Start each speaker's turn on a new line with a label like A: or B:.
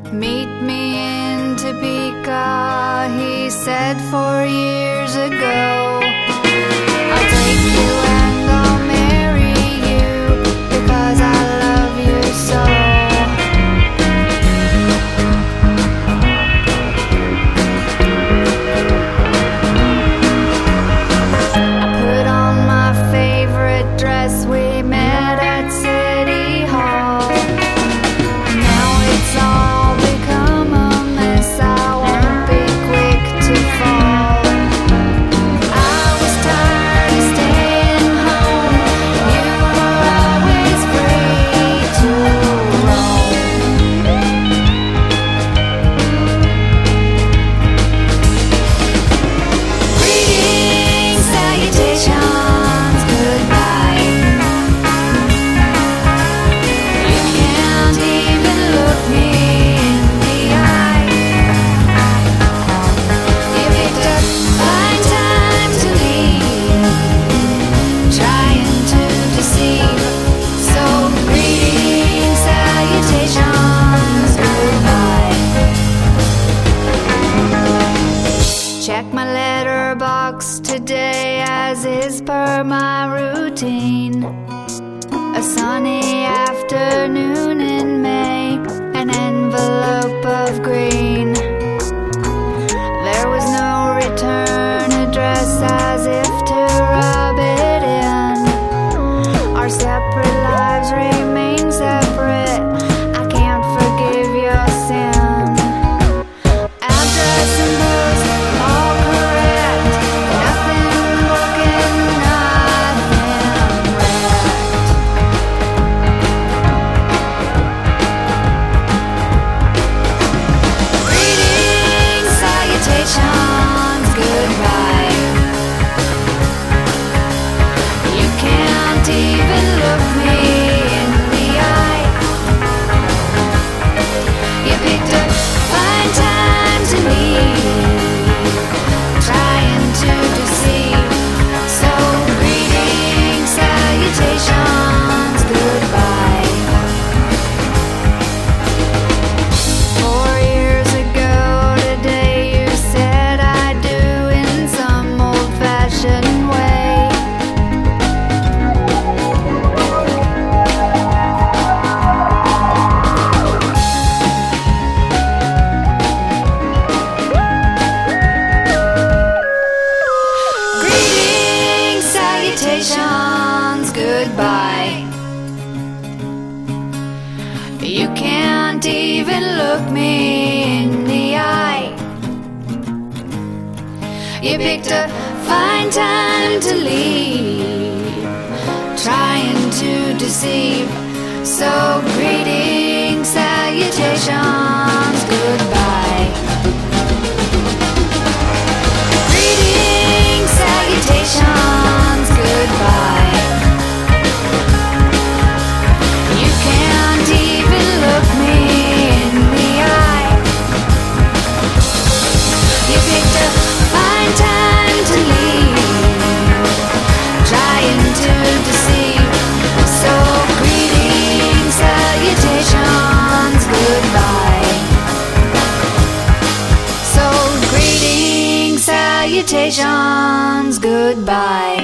A: Meet me in Topeka, he said 4 years ago. I'll take you and I'll marry you because I love you so. I put on my favorite dress, we met at City Hall. Now it's all become a mess, I won't be quick to fall. I was tired of staying home, you were always free to roam. Greetings, salutations, goodbye. You can't even look me in the eye. You picked a fine time to leave, trying to deceive. So greetings, salutations, goodbye. Check my letterbox today, as is per my routine. A sunny afternoon in May, an envelope of green. There was no return address, as if to rub it in. Our separate lives remain separate, I can't forgive your sin. Address and post, all correct. Nothing broken, nothing wrecked. Greetings, salutations, goodbye. You can't even look me in the eye. You picked a fine time to leave, trying to deceive. So greetings, salutations, goodbye. 4 years ago today, you said I do in some old-fashioned way. Greetings, salutations, goodbye. You can't even look me in the eye. You picked a fine time to leave, trying to deceive. So greetings, salutations, goodbye. Greetings, salutations, goodbye. You can't even look me in the eye. You picked a fine time to leave, trying to deceive. So greetings, salutations, goodbye. So greetings, salutations, goodbye.